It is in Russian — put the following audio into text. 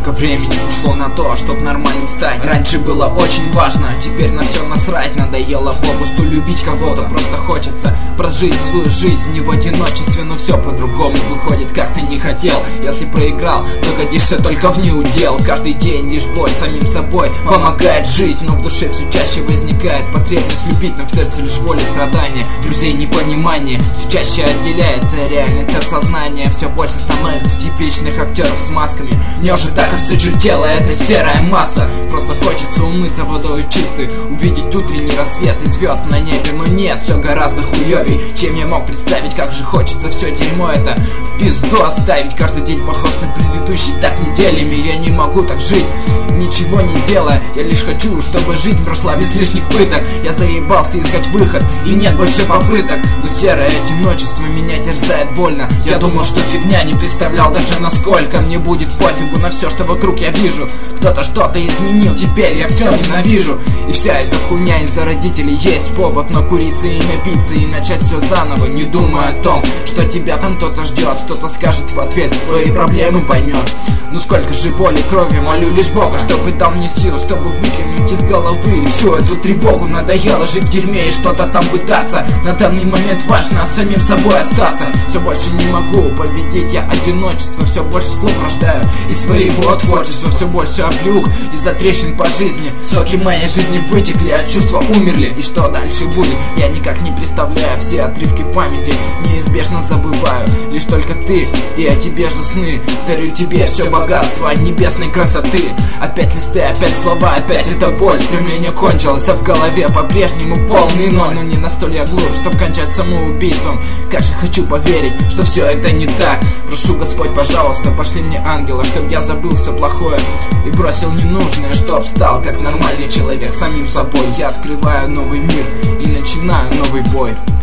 Сколько времени ушло на то, чтоб нормальным стать. Раньше было очень важно, теперь на все насрать. Надоело попусту любить кого-то, просто хочется прожить свою жизнь не в одиночестве. Но все по-другому выходит, как ты не хотел. Если проиграл, то годишься только в неудел. Каждый день лишь бой самим собой помогает жить, но в душе все чаще возникает потребность любить, но в сердце лишь боль и страдания, друзей непонимание. Все чаще отделяется реальность от сознания. Все больше становится типичных актеров с масками. Мне уже так осточертела эта серая масса. Просто хочется умыться водой чистой, увидеть утренний рассвет и звезд на небе. Но нет, все гораздо хуёвей, чем я мог представить. Как же хочется все дерьмо это в пизду оставить. Каждый день похож на предыдущий, так неделями. Я не могу так жить, ничего не делая. Я лишь хочу, чтобы жизнь прошла без лишних пыток. Я заебался искать выход, и нет больше попыток. Но серое одиночество меня терзает больно. Я думал, что фигня, не представлял даже насколько. Мне будет пофигу на все, что вокруг я вижу. Кто-то что-то изменил, теперь я все ненавижу. И вся эта хуйня из-за родителей. Есть повод накуриться и напиться, и начать все заново, не думая о том, что тебя там кто-то ждет, что-то скажет в ответ, твои проблемы поймет. Ну сколько же боли, крови, молю лишь Бога, чтобы дал мне сил, чтобы выкинуть из головы всю эту тревогу. Надоело жить в дерьме и что-то там пытаться. На данный момент важно самим собой остаться. Все больше не могу победить я одиночество. Все больше слов рождаю из своего творчества. Все больше оплюх из-за трещин по жизни. Соки моей жизни вытекли, а чувства умерли. И что дальше будет, я никак не представляю. Все отрывки памяти неизбежно забываю. Лишь только ты и о тебе же сны. Дарю тебе все богатство небесной красоты. Опять листы, опять слова, опять эта боль. Стремление кончилось, а в голове по-прежнему полный ноль. Но не настолько я глуп, чтоб кончать самоубийством. Как же хочу поверить, что все это не так. Прошу, Господь, пожалуйста, пошли мне ангела, чтоб я забыл все плохое и бросил ненужное, чтоб стал как нормальный человек самим собой. Я открываю новый мир и начинаю новый бой.